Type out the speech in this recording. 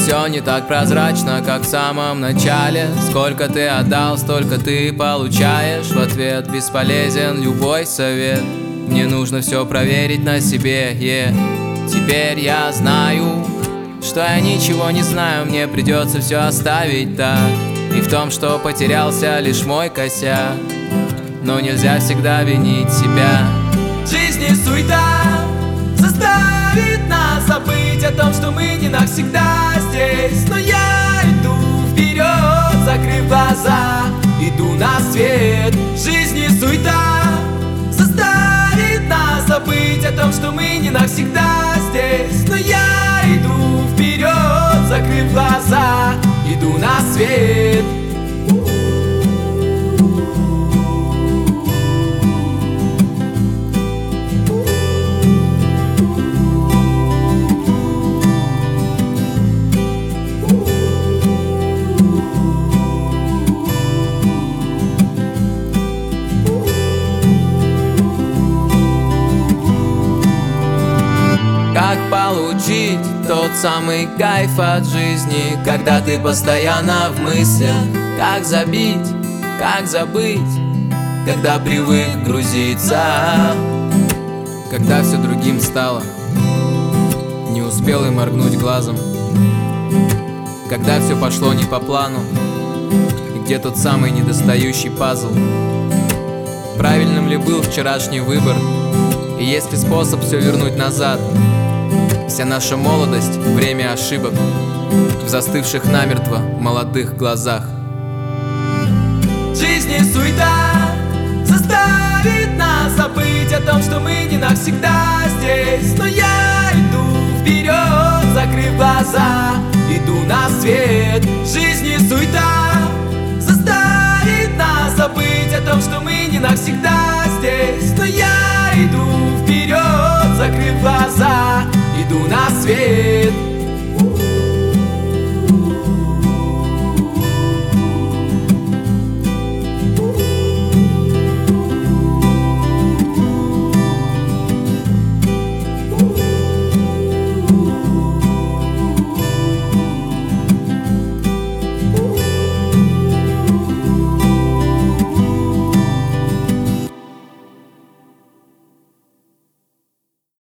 Все не так прозрачно, как в самом начале. Сколько ты отдал, столько ты получаешь. В ответ бесполезен любой совет. Мне нужно все проверить на себе, Теперь я знаю, что я ничего не знаю. Мне придется все оставить так. И в том, что потерялся, лишь мой косяк. Но нельзя всегда винить себя. Жизни суета заставит нас забыть о том, что мы не навсегда здесь. Но я иду вперед, закрыв глаза, иду на свет. Жизни суета заставит нас забыть о том, что мы не навсегда здесь. Но я иду вперед, закрыв глаза, иду на свет. Как получить тот самый кайф от жизни, когда ты постоянно в мыслях? Как забить, как забыть, когда привык грузиться? Когда все другим стало, не успел и моргнуть глазом. Когда все пошло не по плану, и где тот самый недостающий пазл? Правильным ли был вчерашний выбор? И есть ли способ все вернуть назад? Вся наша молодость — время ошибок в застывших намертво молодых глазах. Жизни суета заставит нас забыть о том, что мы не навсегда здесь. Но я иду вперед, закрыв глаза, иду на свет. Жизни суета заставит нас забыть о том, что мы не навсегда